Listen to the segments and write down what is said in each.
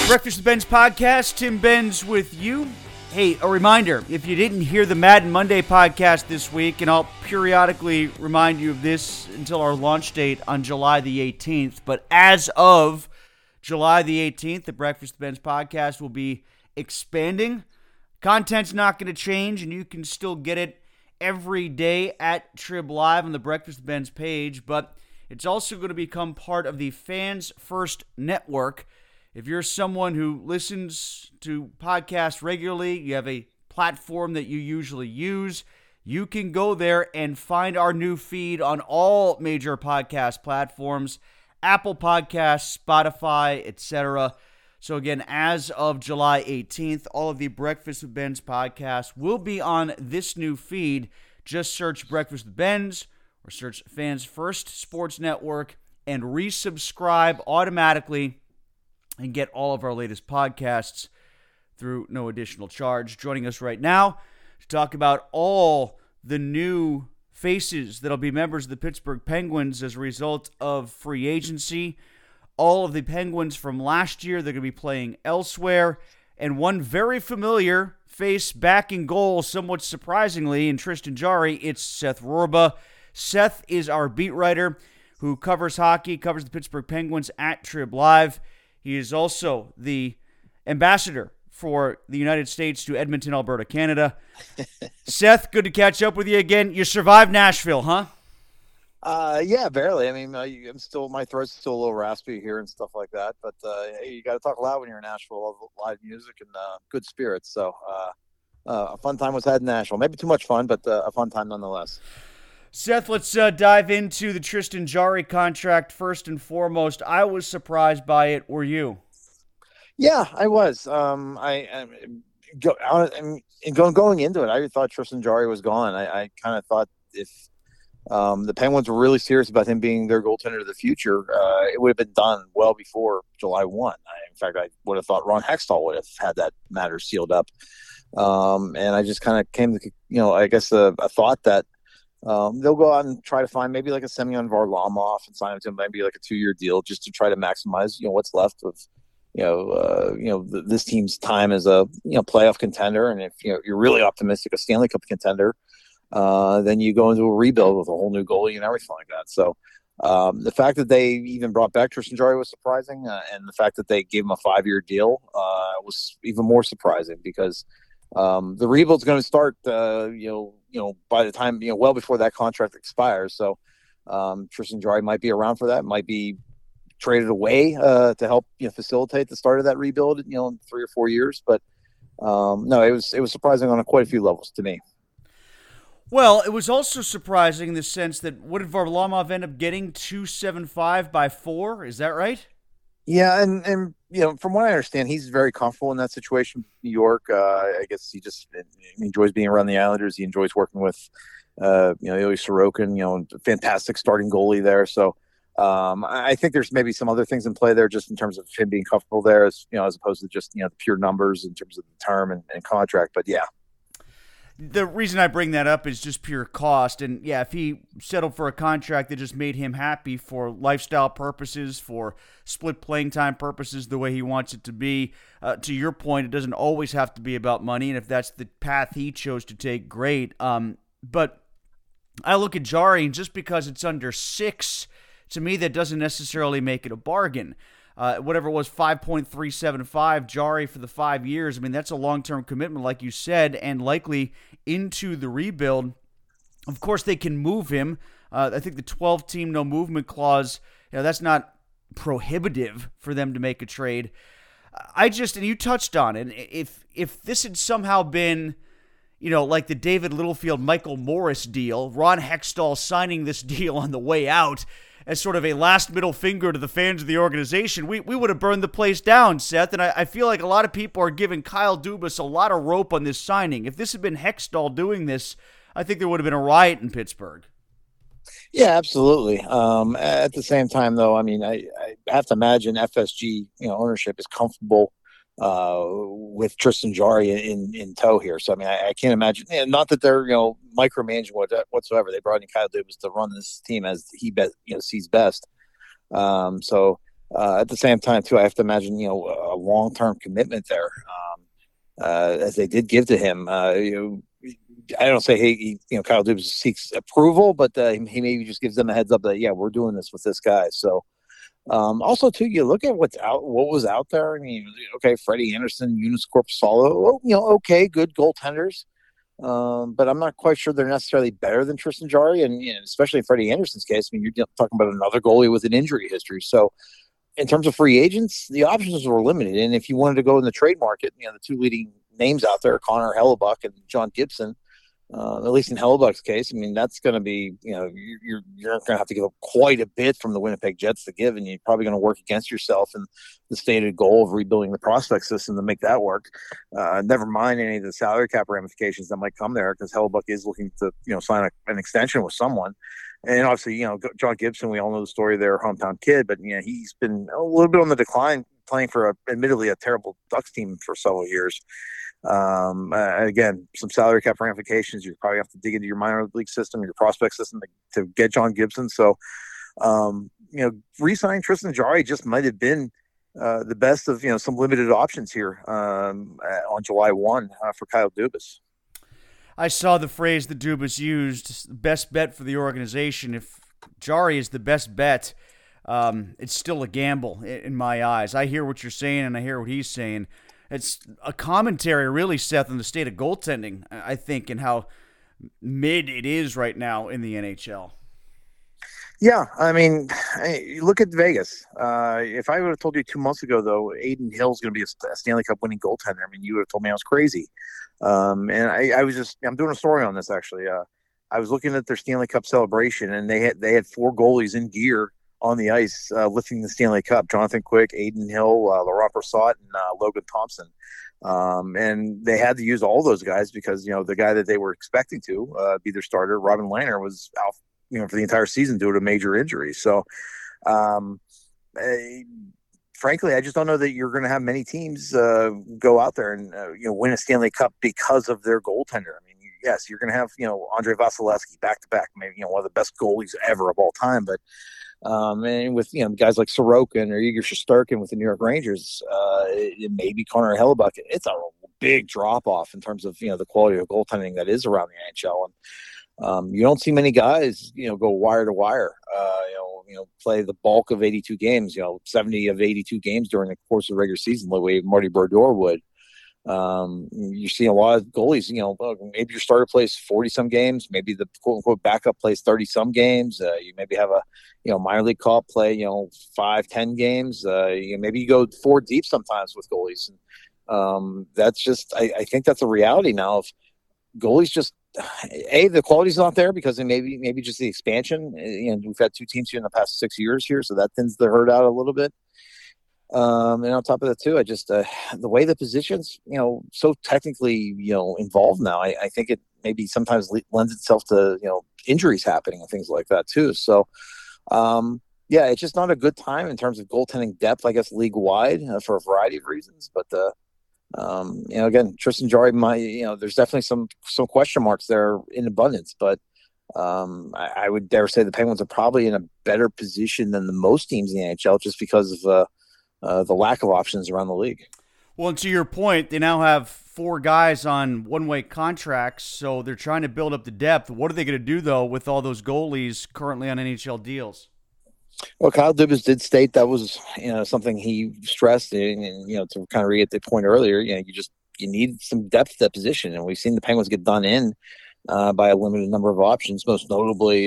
Breakfast with Benz podcast. Tim Benz with you. Hey, a reminder, if you didn't hear the Madden Monday podcast this week, and I'll periodically remind you of this until our launch date on July the 18th, but as of July the 18th, the Breakfast with Benz podcast will be expanding. Content's not going to change, and you can still get it every day at Trib Live on the Breakfast with Benz page, but it's also going to become part of the Fans First Network. If you're someone who listens to podcasts regularly, you have a platform that you usually use, you can go there and find our new feed on all major podcast platforms, Apple Podcasts, Spotify, etc. So again, as of July 18th, all of the Breakfast with Benz podcasts will be on this new feed. Just search Breakfast with Benz or search Fans First Sports Network and resubscribe automatically and get all of our latest podcasts through no additional charge. Joining us right now to talk about all the new faces that'll be members of the Pittsburgh Penguins as a result of free agency, all of the Penguins from last year that are going to be playing elsewhere, and one very familiar face back in goal, somewhat surprisingly, in Tristan Jarry, it's Seth Roorba. Seth is our beat writer who covers hockey, covers the Pittsburgh Penguins at Trib Live. He is also the ambassador for the United States to Edmonton, Alberta, Canada. Seth, good to catch up with you again. You survived Nashville, huh? Yeah, barely. I mean, my throat's still a little raspy here and stuff like that. But hey, you got to talk loud when you're in Nashville. Live music and good spirits. So a fun time was had in Nashville. Maybe too much fun, but a fun time nonetheless. Seth, let's dive into the Tristan Jarry contract first and foremost. I was surprised by it. Were you? Yeah, I was. Going into it, I thought Tristan Jarry was gone. I kind of thought if the Penguins were really serious about him being their goaltender of the future, it would have been done well before July 1. In fact, I would have thought Ron Hextall would have had that matter sealed up. And I just kind of came to, I guess a thought that they'll go out and try to find maybe like a Semyon Varlamov and sign him to maybe like a 2-year deal just to try to maximize, what's left of, this team's time as a, playoff contender. And if, you're really optimistic, a Stanley Cup contender, then you go into a rebuild with a whole new goalie and everything like that. So the fact that they even brought back Tristan Jarry was surprising. And the fact that they gave him a 5-year deal was even more surprising because the rebuild's going to start, by the time, well before that contract expires. So Tristan Jarry might be around for that, might be traded away to help, facilitate the start of that rebuild, in 3 or 4 years. But no, it was surprising on quite a few levels to me. Well, it was also surprising in the sense that what did Varlamov end up getting? $275 by 4? Is that right? Yeah, and from what I understand, he's very comfortable in that situation. New York, I guess he just enjoys being around the Islanders. He enjoys working with, Ilya Sorokin, fantastic starting goalie there. So I think there's maybe some other things in play there, just in terms of him being comfortable there, as opposed to just the pure numbers in terms of the term and contract. But yeah. The reason I bring that up is just pure cost. And yeah, if he settled for a contract that just made him happy for lifestyle purposes, for split playing time purposes, the way he wants it to be, to your point, it doesn't always have to be about money. And if that's the path he chose to take, great. But I look at Jarry, and just because it's under 6, to me, that doesn't necessarily make it a bargain. Whatever it was, 5.375 Jarry for the 5 years. I mean, that's a long-term commitment, like you said, and likely into the rebuild. Of course, they can move him. I think the 12-team no-movement clause, that's not prohibitive for them to make a trade. And you touched on it, if this had somehow been, like the David Littlefield, Michael Morris deal, Ron Hextall signing this deal on the way out, as sort of a last middle finger to the fans of the organization, we would have burned the place down, Seth. And I feel like a lot of people are giving Kyle Dubas a lot of rope on this signing. If this had been Hextall doing this, I think there would have been a riot in Pittsburgh. Yeah, absolutely. At the same time, though, I mean, I have to imagine FSG, ownership is comfortable with Tristan Jarry in tow here. So, I mean, I can't imagine, not that they're, micromanaging whatsoever. They brought in Kyle Dubas to run this team as he sees best. So At the same time, too, I have to imagine, a long-term commitment there, as they did give to him. I don't say Kyle Dubas seeks approval, but he maybe just gives them a heads up that we're doing this with this guy. So also too, you look at what was out there. I mean, okay, Freddie Anderson, Eunice Corpusalo, okay, good goaltenders. But I'm not quite sure they're necessarily better than Tristan Jarry, and especially in Freddie Anderson's case. I mean, you're talking about another goalie with an injury history. So in terms of free agents, the options were limited. And if you wanted to go in the trade market, the two leading names out there, Connor Hellebuck and John Gibson, at least in Hellebuck's case, I mean, that's going to be, you're going to have to give up quite a bit from the Winnipeg Jets to give, and you're probably going to work against yourself and the stated goal of rebuilding the prospect system to make that work. Never mind any of the salary cap ramifications that might come there, because Hellebuck is looking to, sign an extension with someone. And obviously, John Gibson, we all know the story there, hometown kid, but he's been a little bit on the decline, playing for admittedly a terrible Ducks team for several years. Again, some salary cap ramifications. You probably have to dig into your minor league system, your prospect system to get John Gibson. So, re-signing Tristan Jarry just might have been the best of some limited options here on July 1 for Kyle Dubas. I saw the phrase that Dubas used, best bet for the organization. If Jarry is the best bet, it's still a gamble in my eyes. I hear what you're saying, and I hear what he's saying. It's a commentary, really, Seth, on the state of goaltending, I think, and how mid it is right now in the NHL. Yeah, I mean, look at Vegas. If I would have told you 2 months ago, though, Adin Hill's going to be a Stanley Cup winning goaltender, I mean, you would have told me I was crazy. And I'm doing a story on this, actually. I was looking at their Stanley Cup celebration, and they had 4 goalies in gear on the ice lifting the Stanley Cup: Jonathan Quick, Adin Hill, Laurent Brossoit, and Logan Thompson. And they had to use all those guys because, the guy that they were expecting to be their starter, Robin Lehner, was out, for the entire season due to major injury. So, frankly, I just don't know that you're going to have many teams go out there and win a Stanley Cup because of their goaltender. I mean, yes, you're going to have Andre Vasilevsky back to back, maybe one of the best goalies ever of all time, but and with guys like Sorokin or Igor Shesterkin with the New York Rangers, maybe Connor Hellebuck, it's a big drop off in terms of the quality of goaltending that is around the NHL. And you don't see many guys go wire to wire, play the bulk of 82 games, 70 of 82 games during the course of the regular season, the way Marty Brodeur would. You see a lot of goalies, maybe your starter plays 40 some games, maybe the quote unquote backup plays 30 some games. You maybe have a, minor league call play, 5-10 games. Maybe you go 4 deep sometimes with goalies. That's just, I think that's a reality now of goalies. Just the quality's not there because maybe just the expansion. We've had 2 teams here in the past 6 years here, so that tends to hurt out a little bit. And on top of that too, I just the way the positions, so technically, involved now, I think it maybe sometimes lends itself to, injuries happening and things like that too. So, it's just not a good time in terms of goaltending depth, I guess, league wide for a variety of reasons. But, again, Tristan Jarry, there's definitely some question marks there in abundance, but I would dare say the Penguins are probably in a better position than the most teams in the NHL just because of, the lack of options around the league. Well, and to your point, they now have 4 guys on one-way contracts, so they're trying to build up the depth. What are they going to do, though, with all those goalies currently on NHL deals? Well, Kyle Dubas did state that was, something he stressed, and to kind of read the point earlier, you need some depth at that position, and we've seen the Penguins get done in by a limited number of options, most notably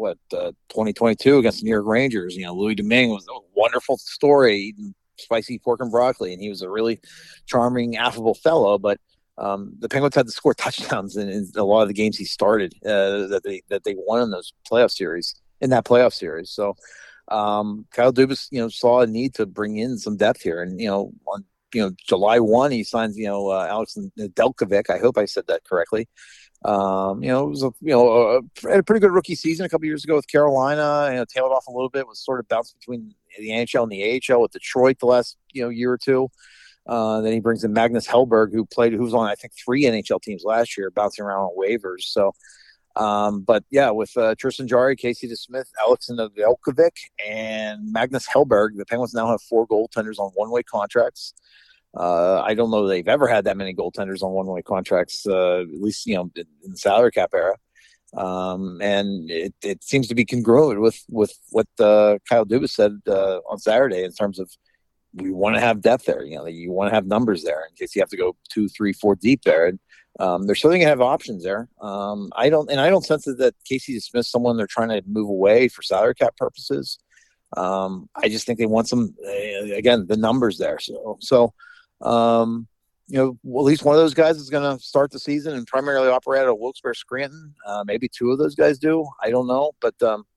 2022 against the New York Rangers. Louis Domingue was a wonderful story, eating spicy pork and broccoli, and he was a really charming, affable fellow. But the Penguins had to score touchdowns in a lot of the games he started that they won in those playoff series. So Kyle Dubas, saw a need to bring in some depth here, and on July 1 he signs Alex Nedeljkovic. I hope I said that correctly. It was had a pretty good rookie season a couple years ago with Carolina. Tailed off a little bit, was sort of bounced between the NHL and the AHL with Detroit the last year or two. Then he brings in Magnus Hellberg, who was on I think 3 NHL teams last year, bouncing around on waivers. So But yeah, with Tristan Jarry, Casey DeSmith, Alexander Velkovic, and Magnus Hellberg, the Penguins now have 4 goaltenders on one-way contracts. I don't know that they've ever had that many goaltenders on one-way contracts, at least in the salary cap era. And it seems to be congruent with what Kyle Dubas said on Saturday in terms of we want to have depth there. You want to have numbers there in case you have to go 2, 3, 4 deep there. And they're certainly going to have options there. I don't sense that Casey DeSmith someone they're trying to move away for salary cap purposes. I just think they want some again the numbers there. So at least one of those guys is going to start the season and primarily operate out of Wilkes-Barre Scranton. Maybe 2 of those guys do. I don't know, but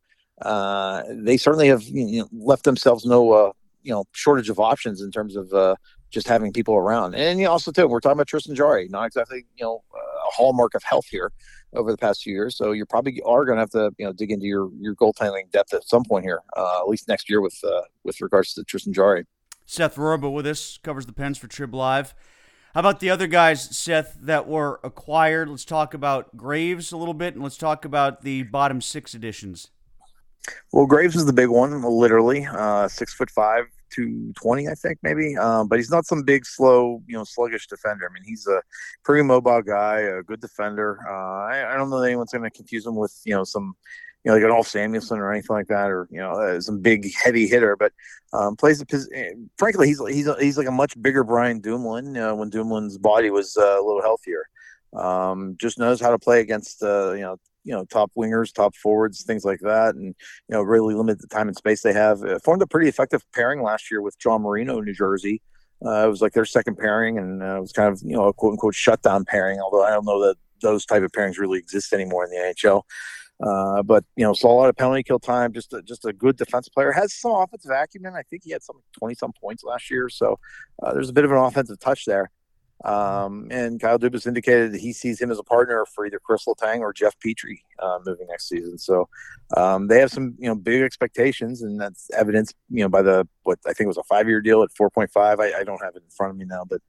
they certainly have left themselves no shortage of options in terms of just having people around. And also too, we're talking about Tristan Jarry, not exactly a hallmark of health here over the past few years. So you probably are going to have to dig into your goaltending depth at some point here, at least next year with regards to Tristan Jarry. Seth Rohrabaugh with us, covers the Pens for Trib Live. How about the other guys, Seth, that were acquired? Let's talk about Graves a little bit, and let's talk about the bottom 6 additions. Well, Graves is the big one, literally 6'5", 220, I think maybe. But he's not some big, slow, sluggish defender. I mean, he's a pretty mobile guy, a good defender. I don't know that anyone's going to confuse him with some like an Ulf Samuelsson or anything like that, or some big heavy hitter. But plays the position. Frankly, he's like a much bigger Brian Dumoulin when Dumoulin's body was a little healthier. Just knows how to play against top wingers, top forwards, things like that, and really limit the time and space they have. Formed a pretty effective pairing last year with John Marino, New Jersey. It was like their second pairing, and it was kind of a quote unquote shutdown pairing. Although I don't know that those type of pairings really exist anymore in the NHL. But saw a lot of penalty kill time. Just a good defensive player. Has some offensive acumen. I think he had some 20-some points last year. So there's a bit of an offensive touch there. And Kyle Dubas indicated that he sees him as a partner for either Chris Letang or Jeff Petrie moving next season. So they have some big expectations, and that's evidenced by what I think was a 5-year deal at 4.5. I don't have it in front of me now, but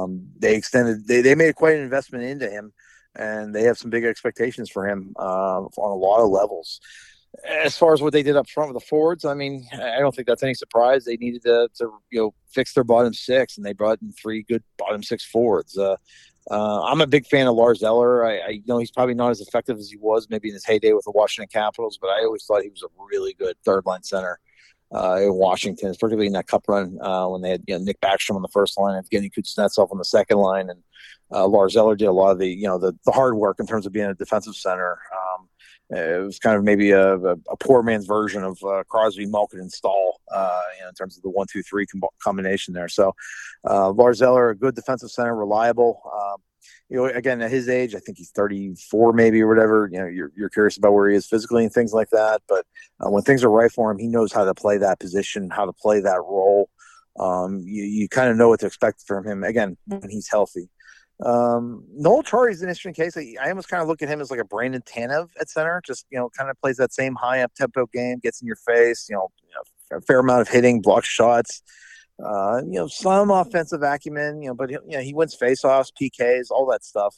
they made quite an investment into him, and they have some big expectations for him on a lot of levels. As far as what they did up front with the forwards, I mean, I don't think that's any surprise. They needed to fix their bottom 6, and they brought in 3 good bottom 6 forwards. I'm a big fan of Lars Eller. I know he's probably not as effective as he was maybe in his heyday with the Washington Capitals, but I always thought he was a really good third-line center in Washington, particularly in that cup run when they had Nick Backstrom on the first line and Evgeny Kuznetsov on the second line, and Lars Eller did a lot of the hard work in terms of being a defensive center. It was kind of maybe a poor man's version of Crosby, Malkin, and Stahl in terms of the 1-2-3 combination there. So Lars Eller, a good defensive center, reliable. Again, at his age, I think he's 34 maybe or whatever. You're curious about where he is physically and things like that. But when things are right for him, he knows how to play that position, how to play that role. You kind of know what to expect from him, again, when he's healthy. Noel Acciari is an interesting case. I almost kind of look at him as like a Brandon Tanev at center, just kind of plays that same high up tempo game, gets in your face, a fair amount of hitting, blocks shots, some offensive acumen, but he wins faceoffs, PKs, all that stuff.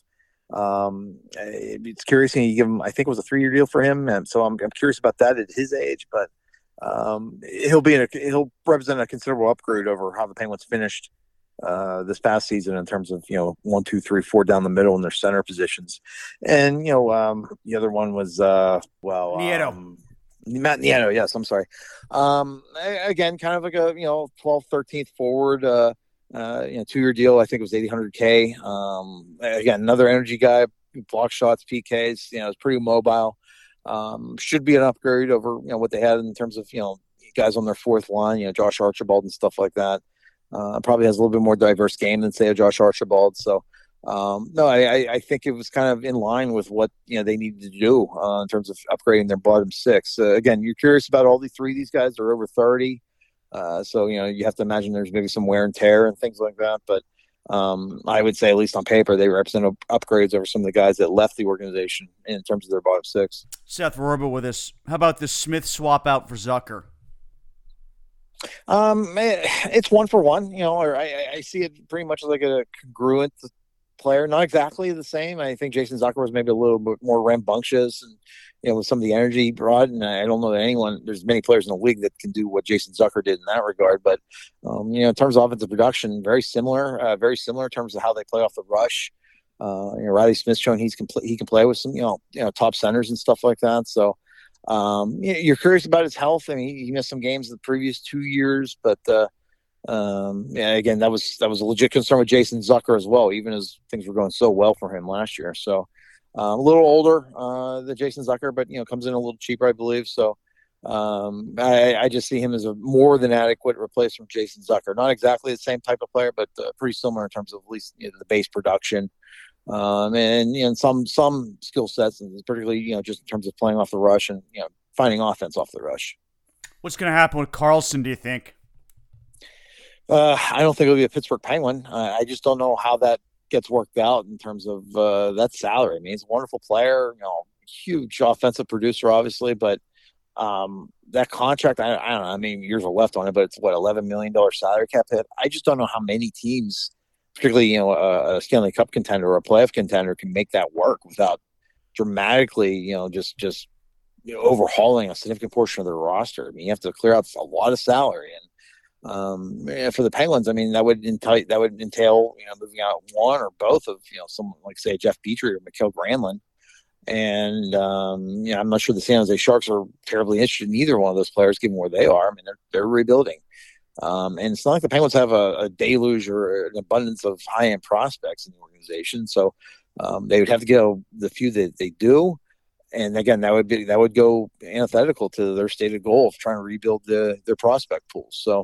It's curious. You give him, I think it was a 3-year deal for him, and so I'm curious about that at his age, but he'll represent a considerable upgrade over how the Penguins finished this past season in terms of 1, 2, 3, 4 down the middle in their center positions. And the other one was Nieto. Matt Nieto. Yes, I'm sorry. Again, kind of like a 12th, 13th forward. 2-year deal. I think it was $800K. Again, another energy guy, block shots, PKs. Is pretty mobile. Should be an upgrade over what they had in terms of guys on their fourth line. Josh Archibald and stuff like that. Probably has a little bit more diverse game than, say, a Josh Archibald. So, no, I think it was kind of in line with what they needed to do in terms of upgrading their bottom 6. Again, you're curious about all the 3 of these guys are over 30. So, you have to imagine there's maybe some wear and tear and things like that. But I would say, at least on paper, they represent upgrades over some of the guys that left the organization in terms of their bottom 6. Seth Rohrabaugh with us. How about this Smith swap out for Zucker? It's 1 for 1, or I see it pretty much like a congruent player, not exactly the same. I think Jason Zucker was maybe a little bit more rambunctious and, with some of the energy he brought. And I don't know that there's many players in the league that can do what Jason Zucker did in that regard. But, in terms of offensive production, very similar in terms of how they play off the rush. Riley Smith's shown he can play with some, top centers and stuff like that. So, you're curious about his health. I mean, he missed some games the previous 2 years, but, again, that was a legit concern with Jason Zucker as well, even as things were going so well for him last year. So, a little older than Jason Zucker, but comes in a little cheaper, I believe. So, I just see him as a more than adequate replacement for Jason Zucker. Not exactly the same type of player, but pretty similar in terms of at least the base production, and some skill sets, and particularly just in terms of playing off the rush and finding offense off the rush. What's going to happen with Carlson, do you think? I don't think it'll be a Pittsburgh Penguin. I just don't know how that gets worked out in terms of that salary. I mean, he's a wonderful player, huge offensive producer, obviously, but that contract, I don't know how many years are left on it, but it's $11 million salary cap hit. I just don't know how many teams, particularly, a Stanley Cup contender or a playoff contender, can make that work without dramatically, just overhauling a significant portion of their roster. I mean, you have to clear out a lot of salary. And for the Penguins, I mean, that would entail moving out one or both of someone like, say, Jeff Petrie or Mikael Granlund. And I'm not sure the San Jose Sharks are terribly interested in either one of those players, given where they are. I mean, they're rebuilding, and it's not like the Penguins have a deluge or an abundance of high-end prospects in the organization. So they would have to get the few that they do. And again, that would go antithetical to their stated goal of trying to rebuild their prospect pool. So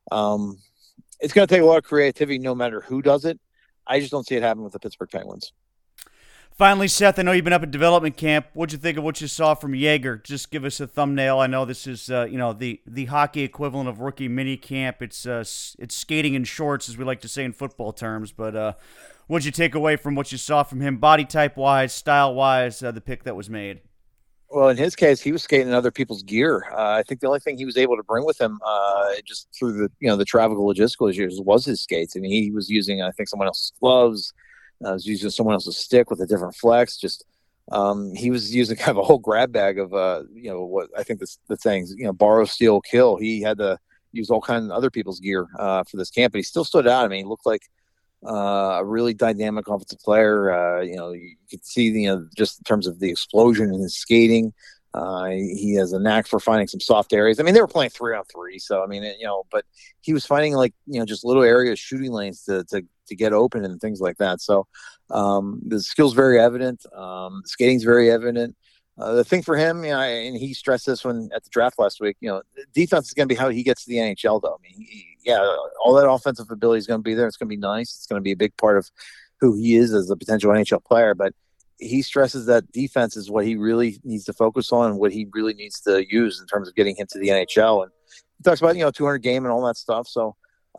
it's going to take a lot of creativity, no matter who does it. I just don't see it happen with the Pittsburgh Penguins. Finally, Seth, I know you've been up at development camp. What'd you think of what you saw from Yeager? Just give us a thumbnail. I know this is, the hockey equivalent of rookie mini camp. It's skating in shorts, as we like to say in football terms. But what'd you take away from what you saw from him, body type wise, style wise, the pick that was made? Well, in his case, he was skating in other people's gear. I think the only thing he was able to bring with him, just through the travel logistical issues, was his skates. I mean, he was using, I think, someone else's gloves. Was using someone else's stick with a different flex. Just he was using kind of a whole grab bag of what I think the saying's borrow, steal, kill. He had to use all kinds of other people's gear for this camp, but he still stood out. I mean, he looked like a really dynamic offensive player. You could see just in terms of the explosion in his skating. He has a knack for finding some soft areas. I mean, they were playing 3-on-3, so I mean, but he was finding just little areas, shooting lanes to get open and things like that. So the skill's very evident. The skating's very evident. The thing for him, and he stressed this one at the draft last week. Defense is going to be how he gets to the NHL, though. I mean, all that offensive ability is going to be there. It's going to be nice. It's going to be a big part of who he is as a potential NHL player, but he stresses that defense is what he really needs to focus on and what he really needs to use in terms of getting him to the NHL. And he talks about, 200 game and all that stuff. So,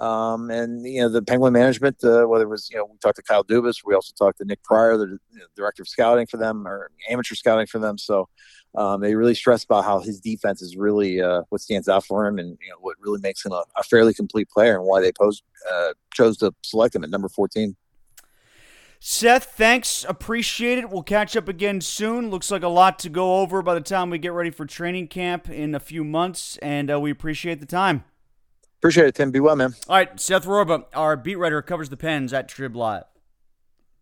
the Penguin management, whether it was, we talked to Kyle Dubas, we also talked to Nick Pryor, the director of scouting for them, or amateur scouting for them. So, they really stress about how his defense is really what stands out for him and, what really makes him a fairly complete player and why they chose to select him at number 14. Seth, thanks. Appreciate it. We'll catch up again soon. Looks like a lot to go over by the time we get ready for training camp in a few months, and we appreciate the time. Appreciate it, Tim. Be well, man. All right, Seth Roarba, our beat writer, covers the Pens at Trib Live.